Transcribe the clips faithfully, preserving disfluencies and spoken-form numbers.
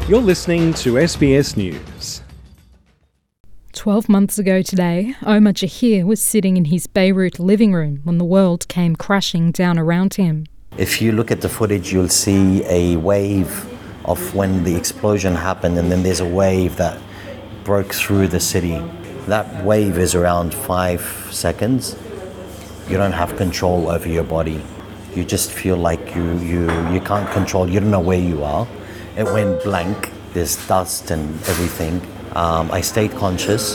You're listening to S B S News. Twelve months ago today, Omar Jahir was sitting in his Beirut living room when the world came crashing down around him. If you look at the footage, you'll see a wave of when the explosion happened, and then there's a wave that broke through the city. That wave is around five seconds. You don't have control over your body. You just feel like you, you, you can't control, you don't know where you are. It went blank, there's dust and everything. Um, I stayed conscious,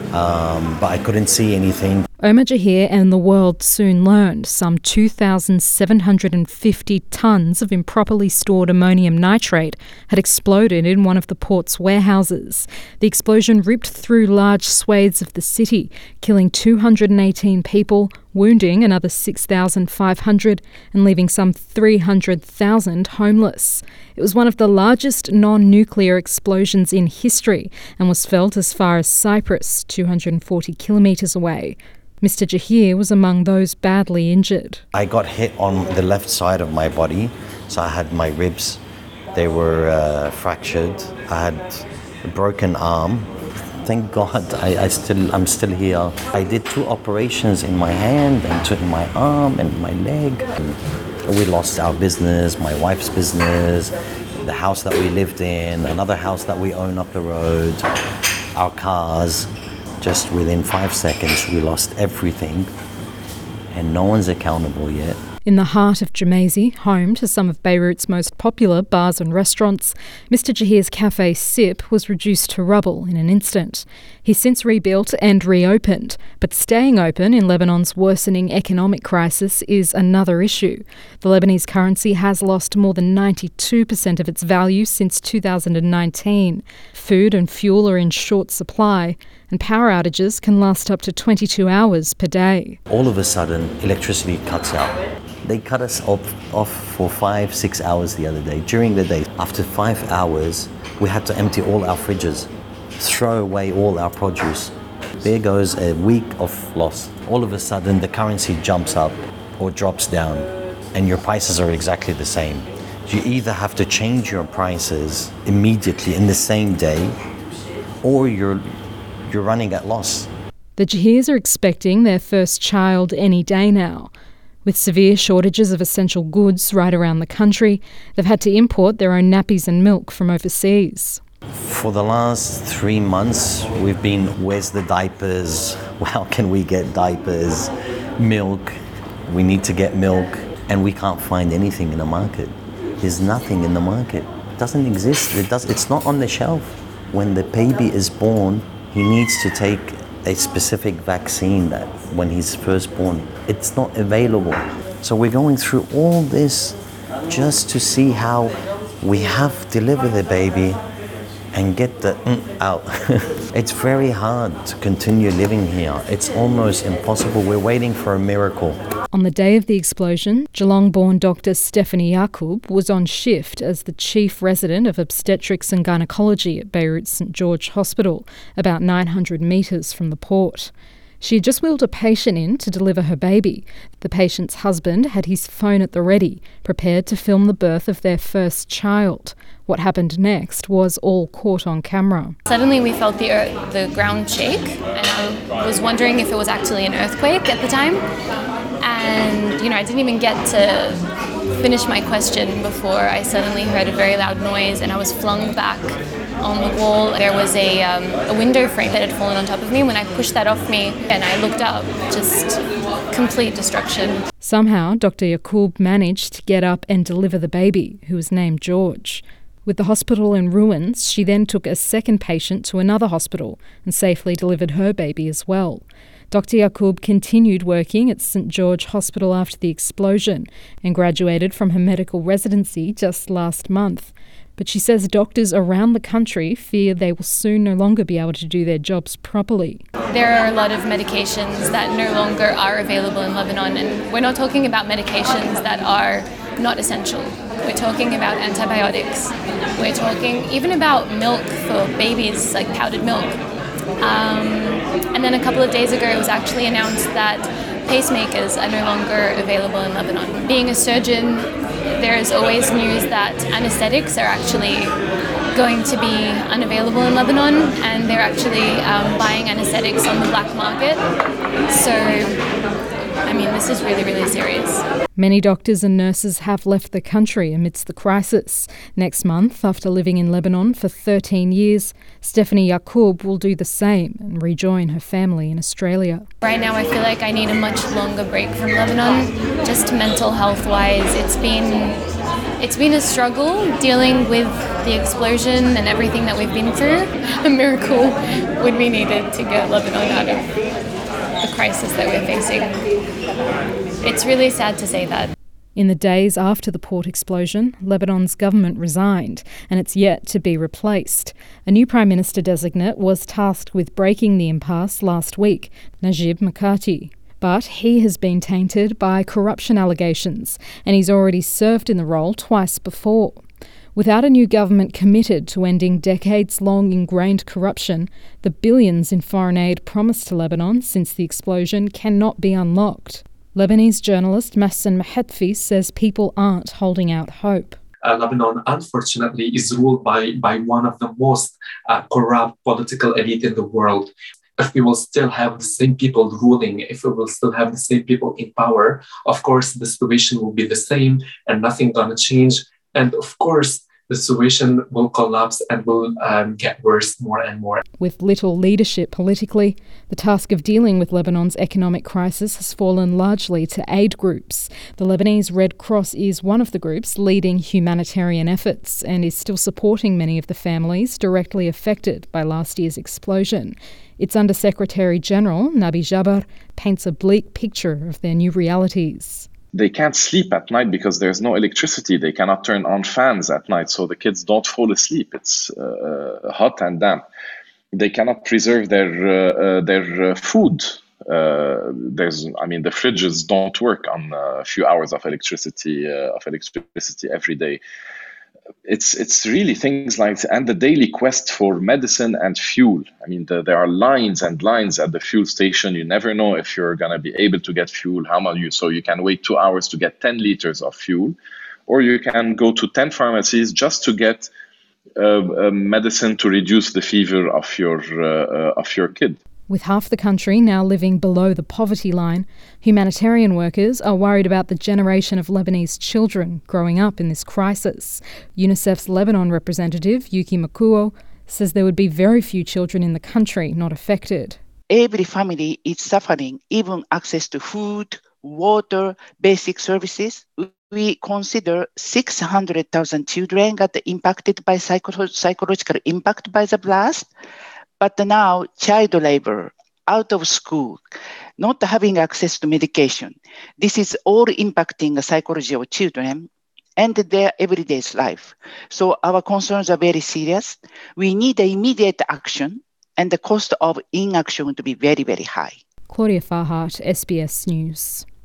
um, but I couldn't see anything. Omar Jahir and the world soon learned some two thousand seven hundred fifty tonnes of improperly stored ammonium nitrate had exploded in one of the port's warehouses. The explosion ripped through large swathes of the city, killing two hundred eighteen people, wounding another six thousand five hundred and leaving some three hundred thousand homeless. It was one of the largest non-nuclear explosions in history and was felt as far as Cyprus, two hundred forty kilometres away. Mister Jahir was among those badly injured. I got hit on the left side of my body, so I had my ribs, they were uh, fractured. I had a broken arm. Thank God I, I still, I'm still here. I did two operations in my hand and two in my arm and my leg. We lost our business, my wife's business, the house that we lived in, another house that we own up the road, our cars. Just within five seconds, we lost everything, and no one's accountable yet. In the heart of Gemmayzeh, home to some of Beirut's most popular bars and restaurants, Mister Jahir's cafe Sip was reduced to rubble in an instant. He's since rebuilt and reopened, but staying open in Lebanon's worsening economic crisis is another issue. The Lebanese currency has lost more than ninety-two percent of its value since two thousand nineteen. Food and fuel are in short supply, and power outages can last up to twenty-two hours per day. All of a sudden, electricity cuts out. They cut us off, off for five, six hours the other day, during the day. After five hours, we had to empty all our fridges, throw away all our produce. There goes a week of loss. All of a sudden, the currency jumps up or drops down, and your prices are exactly the same. You either have to change your prices immediately in the same day, or you're, you're running at loss. The Jahirs are expecting their first child any day now. With severe shortages of essential goods right around the country, they've had to import their own nappies and milk from overseas. For the last three months, we've been, where's the diapers? How can we get diapers? Milk. We need to get milk. And we can't find anything in the market. There's nothing in the market. It doesn't exist. It does, it's not on the shelf. When the baby is born, he needs to take a specific vaccine that when he's first born, it's not available. So we're going through all this just to see how we have to deliver the baby and get the mm out. It's very hard to continue living here. It's almost impossible. We're waiting for a miracle. On the day of the explosion, Geelong-born Doctor Stephanie Yaqub was on shift as the chief resident of obstetrics and gynaecology at Beirut St George Hospital, about nine hundred metres from the port. She had just wheeled a patient in to deliver her baby. The patient's husband had his phone at the ready, prepared to film the birth of their first child. What happened next was all caught on camera. Suddenly we felt the earth, the ground shake, and I was wondering if it was actually an earthquake at the time. And, you know, I didn't even get to finish my question before I suddenly heard a very loud noise, and I was flung back on the wall. There was a, um, a window frame that had fallen on top of me. When I pushed that off me and I looked up, just complete destruction. Somehow, Doctor Yaqub managed to get up and deliver the baby, who was named George. With the hospital in ruins, she then took a second patient to another hospital and safely delivered her baby as well. Doctor Yaqub continued working at St George Hospital after the explosion and graduated from her medical residency just last month. But she says doctors around the country fear they will soon no longer be able to do their jobs properly. There are a lot of medications that no longer are available in Lebanon, and we're not talking about medications that are not essential. We're talking about antibiotics. We're talking even about milk for babies, like powdered milk. Um, and then a couple of days ago, it was actually announced that pacemakers are no longer available in Lebanon. Being a surgeon, there is always news that anesthetics are actually going to be unavailable in Lebanon, and they're actually um, buying anesthetics on the black market. So, I mean, this is really, really serious. Many doctors and nurses have left the country amidst the crisis. Next month, after living in Lebanon for thirteen years, Stephanie Yacoub will do the same and rejoin her family in Australia. Right now I feel like I need a much longer break from Lebanon, just mental health-wise. It's been, it's been a struggle dealing with the explosion and everything that we've been through. A miracle would be needed to get Lebanon out of the crisis that we're facing. It's really sad to say that. In the days after the port explosion, Lebanon's government resigned, and it's yet to be replaced. A new Prime Minister designate was tasked with breaking the impasse last week, Najib Mikati. But he has been tainted by corruption allegations, and he's already served in the role twice before. Without a new government committed to ending decades-long ingrained corruption, the billions in foreign aid promised to Lebanon since the explosion cannot be unlocked. Lebanese journalist Mahsen Mahetfi says people aren't holding out hope. Uh, Lebanon, unfortunately, is ruled by, by one of the most uh, corrupt political elite in the world. If we will still have the same people ruling, if we will still have the same people in power, of course, the situation will be the same and nothing gonna change. And of course, the situation will collapse and will um, get worse more and more. With little leadership politically, the task of dealing with Lebanon's economic crisis has fallen largely to aid groups. The Lebanese Red Cross is one of the groups leading humanitarian efforts and is still supporting many of the families directly affected by last year's explosion. Its Under-Secretary General, Nabi Jaber, paints a bleak picture of their new realities. They can't sleep at night because there's no electricity. They cannot turn on fans at night, so the kids don't fall asleep. It's uh, hot and damp. They cannot preserve their uh, uh, their uh, food. Uh, there's, I mean, the fridges don't work on a few hours of electricity uh, of electricity every day. It's it's really things like, and the daily quest for medicine and fuel. I mean, the, there are lines and lines at the fuel station. You never know if you're going to be able to get fuel, how much you, so you can wait two hours to get ten liters of fuel, or you can go to ten pharmacies just to get uh, uh, medicine to reduce the fever of your uh, uh, of your kid. With half the country now living below the poverty line, humanitarian workers are worried about the generation of Lebanese children growing up in this crisis. UNICEF's Lebanon representative, Yuki Makuo, says there would be very few children in the country not affected. Every family is suffering, even access to food, water, basic services. We consider six hundred thousand children got impacted by psycho- psychological impact by the blast. But now child labor, out of school, not having access to medication. This is all impacting the psychology of children and their everyday life. So our concerns are very serious. We need immediate action, and the cost of inaction to be very, very high. Claudia Farhart, S B S News.